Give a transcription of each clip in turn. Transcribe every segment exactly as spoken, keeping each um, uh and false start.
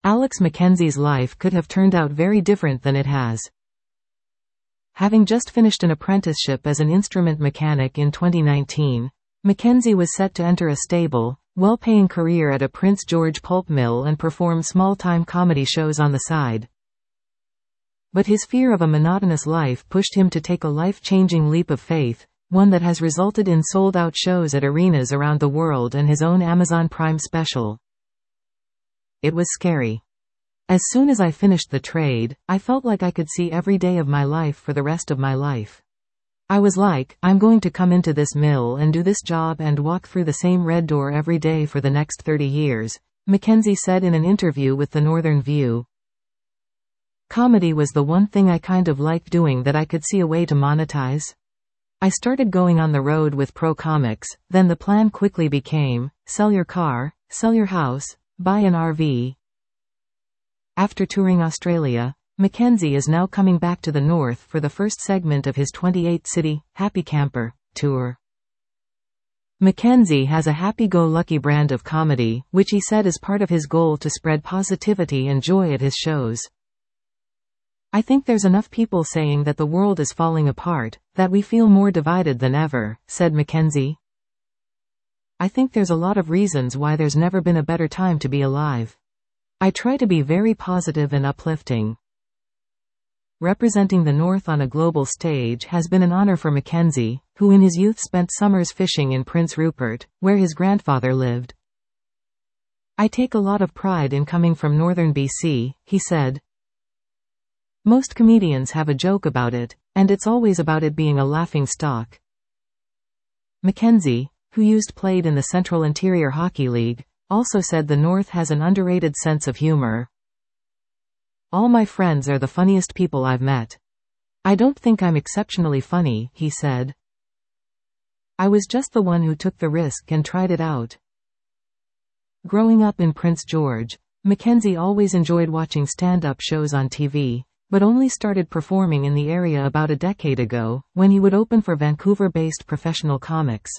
Alex Mackenzie's life could have turned out very different than it has. Having just finished an apprenticeship as an instrument mechanic in twenty nineteen, Mackenzie was set to enter a stable, well-paying career at a Prince George pulp mill and perform small-time comedy shows on the side. But his fear of a monotonous life pushed him to take a life-changing leap of faith, one that has resulted in sold-out shows at arenas around the world and his own Amazon Prime special. It was scary. As soon as I finished the trade, I felt like I could see every day of my life for the rest of my life. I was like, I'm going to come into this mill and do this job and walk through the same red door every day for the next thirty years, Mackenzie said in an interview with the Northern View. Comedy was the one thing I kind of liked doing that I could see a way to monetize. I started going on the road with Pro Comics, then the plan quickly became, sell your car, sell your house, buy an R V. After touring Australia, Mackenzie is now coming back to the north for the first segment of his twenty-eight city, Happy Camper, tour. Mackenzie has a happy-go-lucky brand of comedy, which he said is part of his goal to spread positivity and joy at his shows. I think there's enough people saying that the world is falling apart, that we feel more divided than ever, said Mackenzie. I think there's a lot of reasons why there's never been a better time to be alive. I try to be very positive and uplifting. Representing the North on a global stage has been an honor for Mackenzie, who in his youth spent summers fishing in Prince Rupert, where his grandfather lived. I take a lot of pride in coming from northern B C, he said. Most comedians have a joke about it, and it's always about it being a laughing stock. Mackenzie, who used played in the Central Interior Hockey League, also said the North has an underrated sense of humor. All my friends are the funniest people I've met. I don't think I'm exceptionally funny, he said. I was just the one who took the risk and tried it out. Growing up in Prince George, Mackenzie always enjoyed watching stand-up shows on T V, but only started performing in the area about a decade ago, when he would open for Vancouver-based professional comics.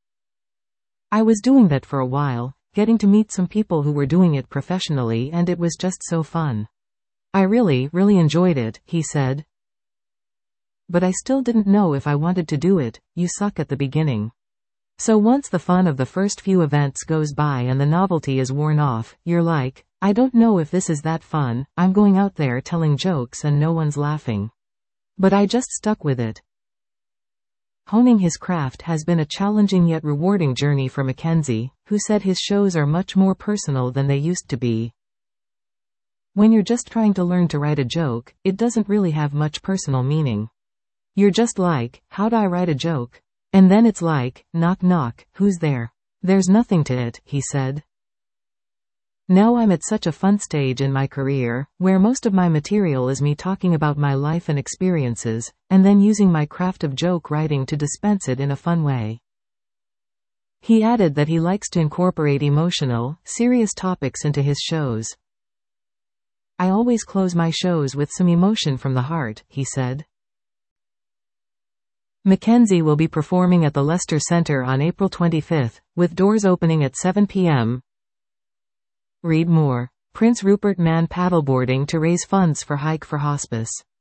I was doing that for a while, getting to meet some people who were doing it professionally, and it was just so fun. I really, really enjoyed it, he said. But I still didn't know if I wanted to do it. You suck at the beginning. So once the fun of the first few events goes by and the novelty is worn off, you're like, I don't know if this is that fun, I'm going out there telling jokes and no one's laughing. But I just stuck with it. Honing his craft has been a challenging yet rewarding journey for Mackenzie, who said his shows are much more personal than they used to be. When you're just trying to learn to write a joke, it doesn't really have much personal meaning. You're just like, how do I write a joke? And then it's like, knock knock, who's there? There's nothing to it, he said. Now I'm at such a fun stage in my career, where most of my material is me talking about my life and experiences, and then using my craft of joke writing to dispense it in a fun way. He added that he likes to incorporate emotional, serious topics into his shows. I always close my shows with some emotion from the heart, he said. Mackenzie will be performing at the Leicester Centre on April twenty-fifth, with doors opening at seven p m Read more. Prince Rupert man paddleboarding to raise funds for Hike for Hospice.